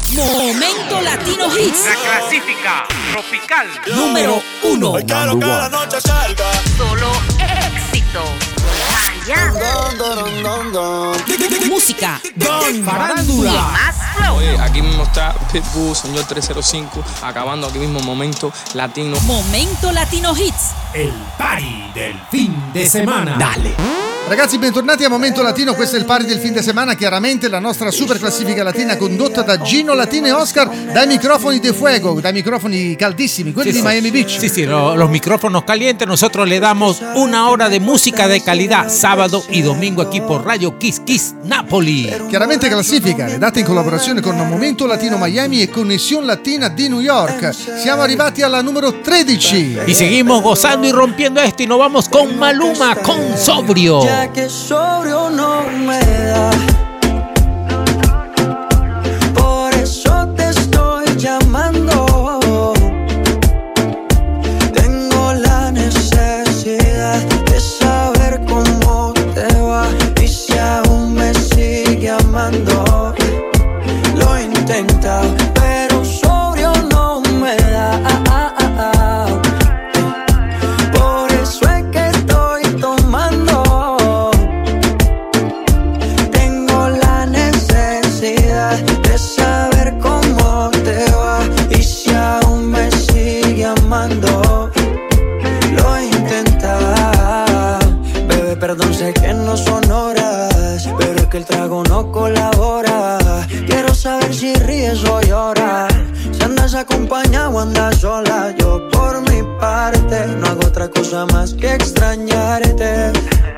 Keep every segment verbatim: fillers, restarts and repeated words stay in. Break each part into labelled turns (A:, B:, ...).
A: Momento Latino Hits.
B: La clasifica tropical
A: número uno.
C: Hoy quiero que la noche salga.
D: Solo éxito.
A: Música,
C: Don
A: farándula,
D: Más flow.
E: Oye, aquí mismo está Pitbull, señor trescientos cinco, acabando aquí mismo Momento Latino.
A: Momento Latino Hits.
F: El party del fin de semana.
A: Dale.
G: Ragazzi, bentornati a Momento Latino, questo è il party del fin de semana, chiaramente la nostra super classifica latina condotta da Gino Latino e Oscar dai microfoni de fuego, dai microfoni caldissimi, quelli
F: Sí,
G: di
F: sí.
G: Miami Beach.
F: Sí, sí, lo- los micrófonos calientes. Nosotros le damos una hora de música de calidad sábado y domingo aquí por Radio Kiss Kiss Napoli.
G: Chiaramente classifica, redata in collaborazione con Momento Latino Miami e Connessione Latina di New York. Siamo arrivati alla numero tredici.
F: Y seguimos gozando y rompiendo esto y nos vamos con Maluma, con Sobrio.
H: Ya que sobrio no me da, por eso te estoy llamando. Tengo la necesidad de saber cómo te va y si aún me sigue amando. Lo he intentado, pero sobrio no me da. Por eso es que estoy tomando. De saber cómo te va y si aún me sigue amando. Lo he intentado, bebé, perdón, sé que no son horas, pero es que el trago no colabora. Quiero saber si ríes o lloras, si andas acompañado o andas sola. Yo por mi parte no hago otra cosa más que extrañarte.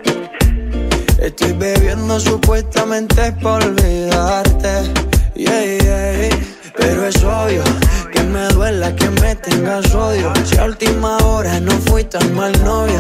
H: Estoy bebiendo supuestamente por olvidarte, yeah, yeah. Pero es obvio que me duela que me tengas odio. Si a última hora no fui tan mal novia,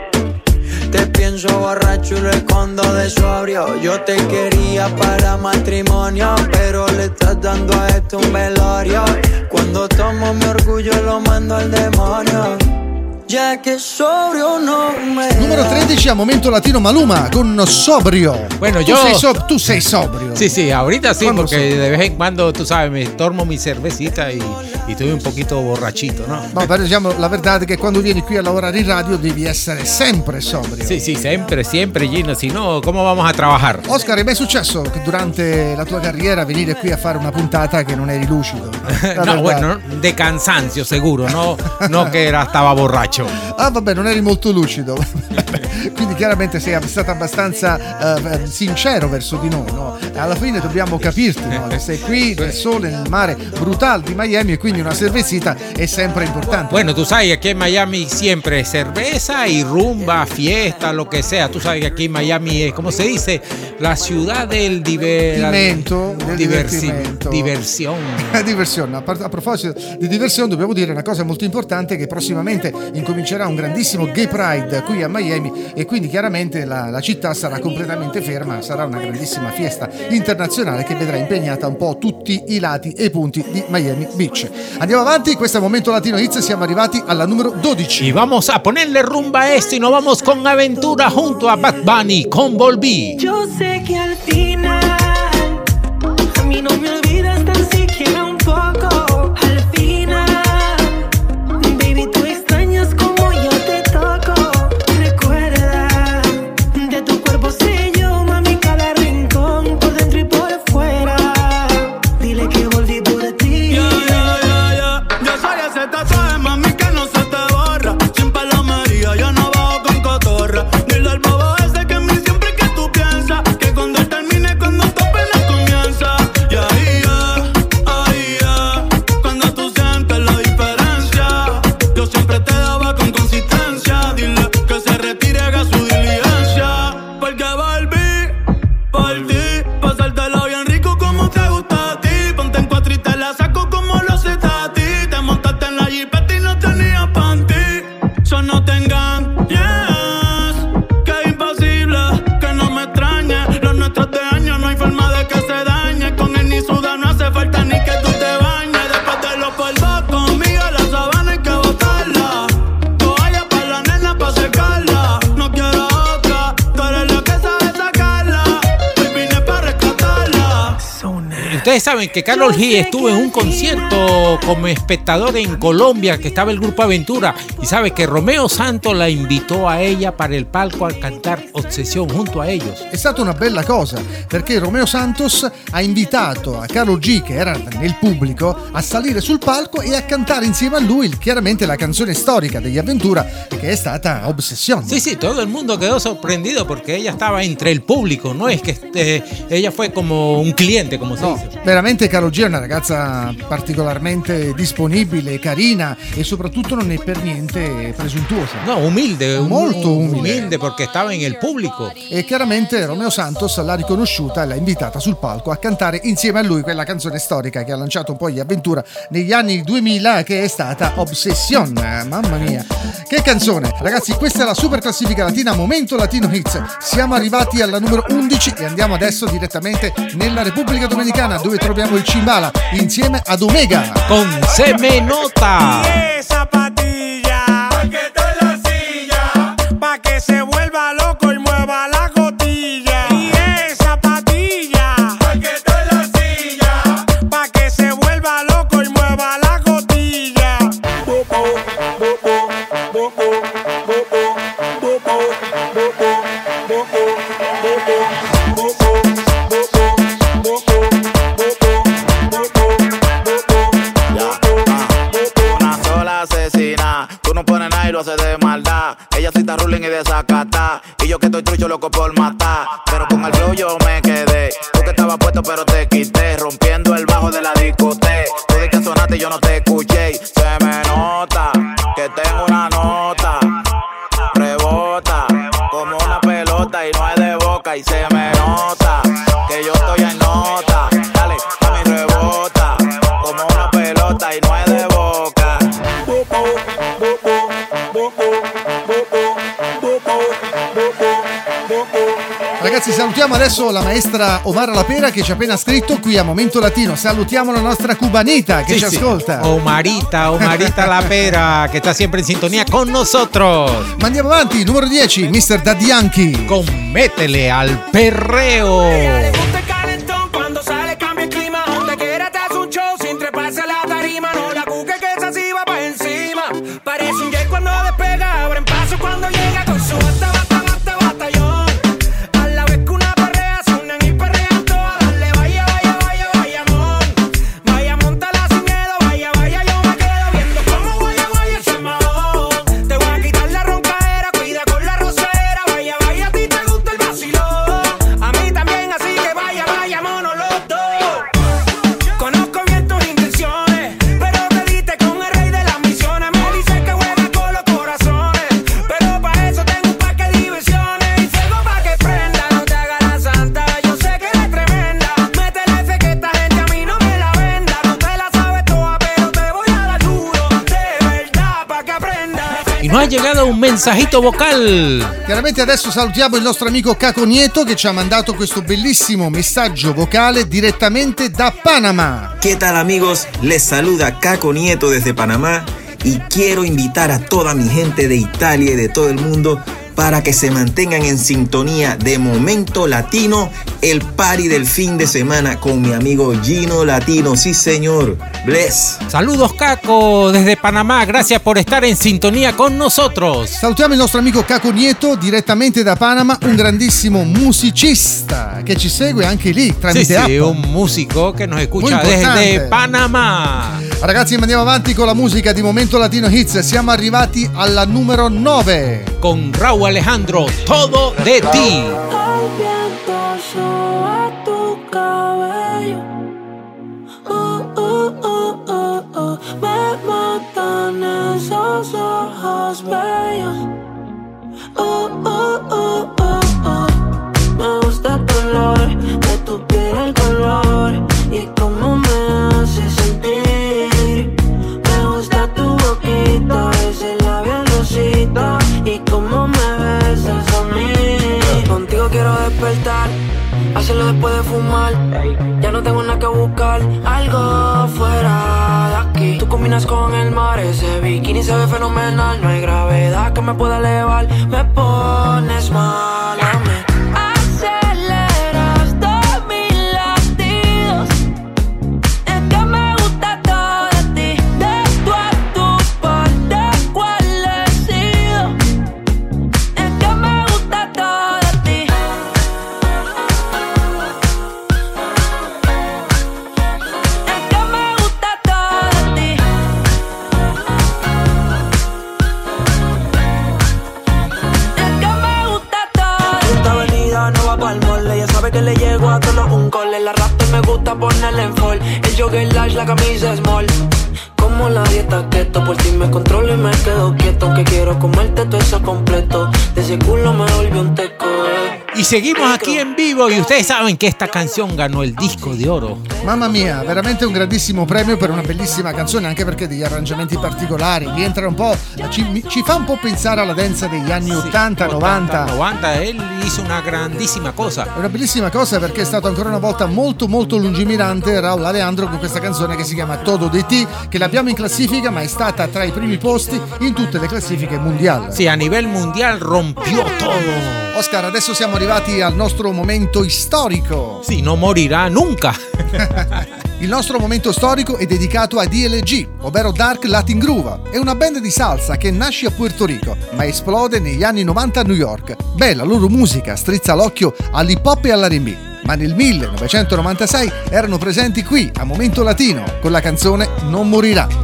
H: te pienso borracho y lo escondo de sobrio. Yo te quería para matrimonio, pero le estás dando a esto un velorio. Cuando tomo mi orgullo lo mando al demonio. Ya que sobrio no me da.
G: Numero tredici a Momento Latino Maluma con Sobrio.
F: Bueno,
G: Tu
F: yo-
G: sei so- tu sei sobrio.
F: Sí, sí, ahorita sí,
G: ¿Cuándo
F: porque
G: sí?
F: de vez en cuando, tú sabes, me tomo mi cervecita y, y estoy un poquito borrachito, ¿no?
G: Ma però diciamo la verità è che quando vieni qui a lavorare in radio devi essere sempre sobrio.
F: Sí, sí, siempre, siempre, Gino. Si no, ¿cómo vamos a trabajar?
G: Oscar, è mai successo che durante la tua carriera venire qui a fare una puntata che non eri lucido? La
F: No,
G: verità.
F: bueno, de cansancio seguro, no, no que era, estaba borracho.
G: Ah, vabbè, non eri molto lucido. Quindi chiaramente sei stato abbastanza eh, sincero verso di noi, no? Alla fine dobbiamo capirti, no? Che sei qui nel sole, nel mare brutal di Miami e quindi una cervecita è sempre importante.
F: Bueno, tú sabes que aquí en Miami siempre cerveza y rumba, fiesta, lo que sea. Tú sabes que aquí en Miami es, ¿cómo se dice? La ciudad del diver...
G: Divertimento, del
F: diversi-
G: divertimento.
F: Diversión.
G: Diversione. A, par- a proposito di diversione dobbiamo dire una cosa molto importante, che prossimamente incomincerà un grandissimo Gay Pride qui a Miami e quindi chiaramente la, la città sarà completamente ferma, sarà una grandissima fiesta internazionale che vedrà impegnata un po' tutti i lati e i punti di Miami Beach. Andiamo avanti, questo è Momento Latino Hits, siamo arrivati alla numero dodici.
F: Y vamos a ponerle rumba a esto y nos vamos con aventura junto a Bad Bunny con Volví.
I: Yo sé que al final a mí no me olvidas tan siquiera un poco. Al final, baby, tú extrañas como yo te toco. Recuerda, de tu cuerpo sé yo, mami, cada rincón, por dentro y por fuera. Dile que volví por ti.
C: Yeah, yeah, yeah, yeah. Yo soy ese tatuaje, mami, que no se te borra. Sin palomería, yo no bajo con cotorra. Dile al bobo ese que en mí siempre que tú piensas que cuando él termine
F: Ustedes saben que Karol G estuvo en un concierto como espectador en Colombia, que estaba el grupo Aventura, y sabe que Romeo Santos la invitó a ella para il palco a cantar Obsessione junto a ellos.
G: È stata una bella cosa, perché Romeo Santos ha invitato a Karol G, che era nel pubblico, a salire sul palco e a cantare insieme a lui chiaramente la canzone storica degli Aventura, che è stata Obsessione.
F: Sí, sí, todo el mundo quedó sorprendido porque ella estaba entre el público, no es que eh, ella fue como un cliente, como se
G: No,
F: dice.
G: veramente Karol G è una ragazza particolarmente disponibile, carina e soprattutto non è per niente presuntuosa.
F: No, humilde,
G: Molto
F: um-
G: umile.
F: humilde porque estaba en el público.
G: E chiaramente Romeo Santos l'ha riconosciuta e l'ha invitata sul palco a cantare insieme a lui quella canzone storica che ha lanciato un po' gli Avventura negli anni duemila, che è stata Obsessione. Mamma mia, che canzone! Ragazzi, questa è la super classifica latina Momento Latino Hits. Siamo arrivati alla numero undici e andiamo adesso direttamente nella Repubblica Dominicana, dove troviamo il Cimbala insieme ad Omega
F: con Se Me Nota.
J: Esa patilla, en la silla, pa' que se vuelva loco y mueva la cotilla. Y esa patilla, en la silla, pa' que se vuelva loco y mueva la cotilla. Bobo, bobo, bobo, bobo, bobo, bobo, una sola asesina, tú no pones nada y lo haces de maldad. Ella sí está ruling y desacata, y yo que estoy trucho loco por matar. Pero con el flow yo me quedé, tú que estabas puesto pero te quité, rompiendo el bajo de la discoteca. Tú de que sonaste y yo no te escuché. Se me nota que tengo una nota, rebota como una pelota y no es de boca. Y se me nota que yo estoy en nota, dale, a mi rebota como una pelota y no es de boca.
G: Ragazzi, salutiamo adesso la maestra Omara Lapera che ci ha appena scritto qui a Momento Latino. Salutiamo la nostra cubanita che
F: Sí,
G: ci
F: sí.
G: ascolta.
F: Omarita, Omarita Lapera, que está siempre en sintonía con nosotros.
G: Ma andiamo avanti, numero dieci, mister Daddy Yankee.
F: Con Métele al Perreo.
I: Le gusta el calentón cuando sale cambia el clima. Donde quiera te hace un show sin treparse a la tarima. No la cuque que esa sí va pa' encima. Parece un jet cuando despega, abren paso cuando llega con su bata, bata, bata, batallón. A la vez que una perrea se unen y perrean todas. Dale, vaya, vaya, vaya, vaya, mon. Vaya, montala sin miedo, vaya, vaya, yo me quedo viendo cómo vaya, vaya ese mahón. Te voy a quitar la roncaera, cuida con la rosera. Vaya, vaya, a ti te gusta el vacilón. A mí también, así que vaya, vaya, mono los dos. Conozco bien tus intenciones, pero te diste con el rey de las misiones. Me dice que juega con los corazones, pero pa' eso tengo un parque de diversiones. Y fuego pa' que prenda, no te hagas la santa. Yo sé que eres tremenda. Métele fe que esta gente a mí no me la venda. No te la sabes toda, pero te voy a dar duro, de verdad, pa' que aprendas.
F: Y nos ha llegado un mensajito vocal.
G: Chiaramente adesso salutiamo il nostro amico Caco Nieto che ci ha mandato questo bellissimo messaggio vocale direttamente da Panama.
K: ¿Qué tal amigos? Les saluda Caco Nieto desde Panamá y quiero invitar a toda mi gente de Italia y de todo el mundo para que se mantengan en sintonía de Momento Latino, el party del fin de semana con mi amigo Gino Latino. Sí, señor. Bless.
F: Saludos, Caco, desde Panamá. Gracias por estar en sintonía con nosotros.
G: Salutiamo il nostro amico Caco Nieto direttamente da Panama, un grandissimo musicista che ci segue anche lì
F: Sí,
G: tramite app.
F: sí, un músico que nos escucha
G: Muy importante.
F: desde Panamá.
G: Ragazzi, andiamo avanti con la musica di Momento Latino Hits. Siamo arrivati alla numero nove.
F: Con Raúl Alejandro, Todo de ti.
L: El viento soba tu cabello. Uh, uh, uh, uh, uh. Me matan esos ojos bellos. Uh, uh, uh, uh, uh. Me gusta tu olor, de tu piel el color y cómo me hace sentir. Me gusta tu boquita, ese labial rosita y cómo me besas a mí. Contigo quiero despertar, hacerlo después de fumar. Ya no tengo nada que buscar, algo fuera de aquí. Tú combinas con el mar, ese bikini se ve fenomenal. No hay gravedad que me pueda elevar, me pones mal a mí. Aceleras todos mis latidos,
H: jogger large, la camisa small. Como la dieta keto, por ti me controlo y me quedo quieto. Aunque quiero comerte todo eso completo. De ese culo me volvió un teco, eh.
F: Y seguimos aquí en vivo y ustedes saben che esta canzone ganò il disco di oro.
G: Mamma mia, veramente un grandissimo premio per una bellissima canzone, anche perché degli arrangiamenti particolari, rientra un po', ci, ci fa un po' pensare alla danza degli anni ottanta, novanta.
F: novanta, él hizo una grandissima cosa.
G: È una bellissima cosa perché è stato ancora una volta molto molto lungimirante Raúl Alejandro con questa canzone che si chiama Todo de Ti, che l'abbiamo in classifica ma è stata tra i primi posti in tutte le classifiche mondiali.
F: Sì, a livello mondiale rompió todo.
G: Oscar, adesso siamo arrivati al nostro momento storico.
F: Sì, non morirà nunca.
G: Il nostro momento storico è dedicato a D L G, ovvero Dark Latin Groove. È una band di salsa che nasce a Puerto Rico, ma esplode negli anni novanta a New York. Beh, la loro musica strizza l'occhio all'hip hop e all'R and B. Ma nel millenovecentonovantasei erano presenti qui, a Momento Latino, con la canzone Non morirà.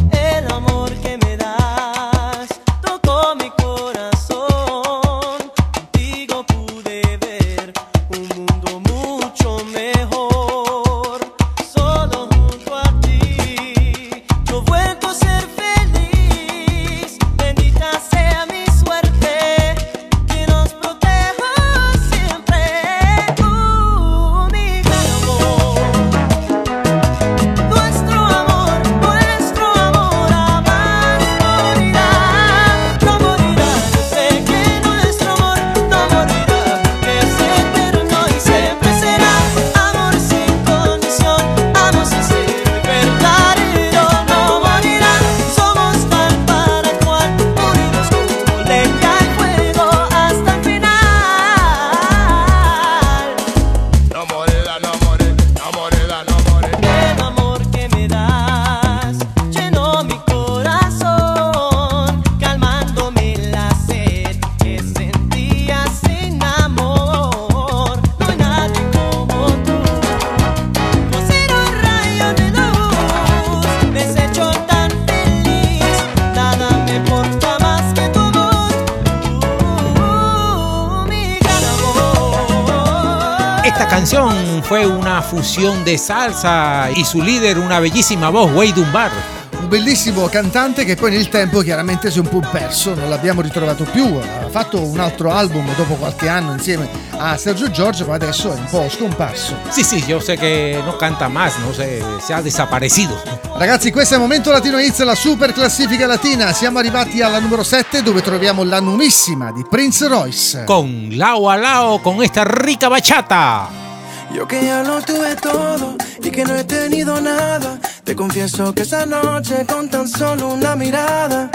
F: Esta canción fue una fusión de salsa y su líder una bellissima voz, Wade Dunbar.
G: Un bellissimo cantante che poi nel tempo chiaramente si è un po' perso, non l'abbiamo ritrovato più. Ha fatto un altro album dopo qualche anno insieme a Sergio George, ma adesso è un po' scomparso.
F: Sì, sì, io so che non canta más, no sé, se ha desaparecido.
G: Ragazzi, questo è Momento Latino Hits, la super classifica latina. Siamo arrivati alla numero sette, dove troviamo la nuovissima di Prince Royce.
F: Con Lao a Lao, con esta rica bachata.
H: Yo que ya lo tuve todo y que no he tenido nada. Te confieso que esa noche con tan solo una mirada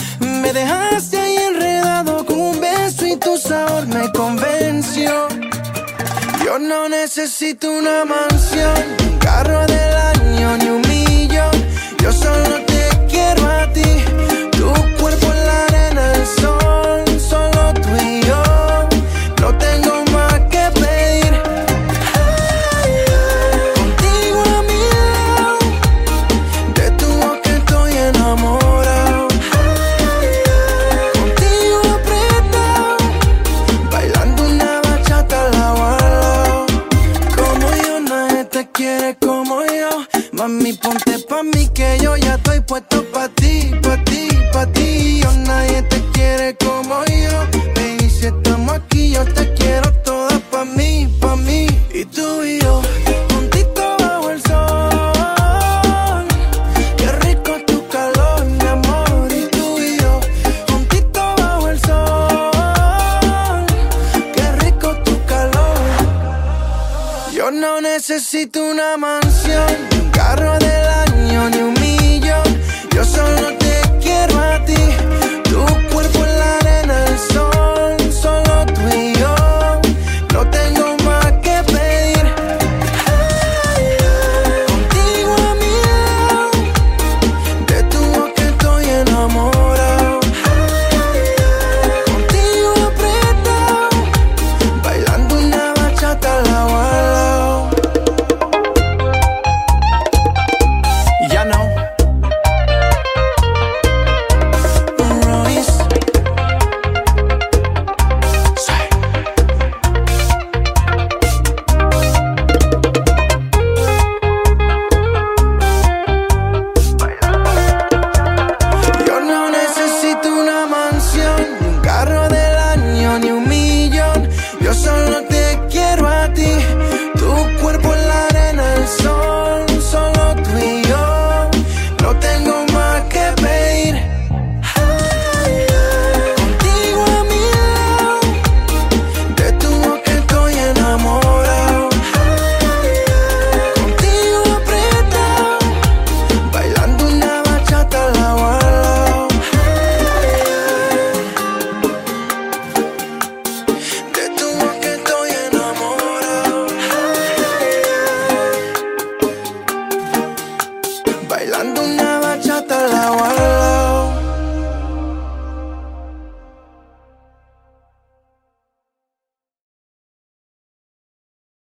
H: me dejaste ahí enredado con un beso y tu sabor me convenció. Yo no necesito una mansión, un carro del año ni un millón. Yo solo te quiero a ti, tu cuerpo en la arena, el sol, solo tú y yo. No tengo más que pedir. Contigo a mi lado, de tu boca estoy enamorado. Contigo apretado, bailando una bachata lado a lado. Como yo, nadie te quiere como yo. Mami, ponte pa' mí que yo ya estoy puesto pa' ti, pa' ti, pa' ti. Yo, nadie te quiere como yo. Baby, si estamos aquí, yo te quiero toda pa' mí, pa' mí. Y tú y yo, juntito bajo el sol. Qué rico tu calor, mi amor. Y tú y yo, juntito bajo el sol. Qué rico tu calor. Yo no necesito una mansión,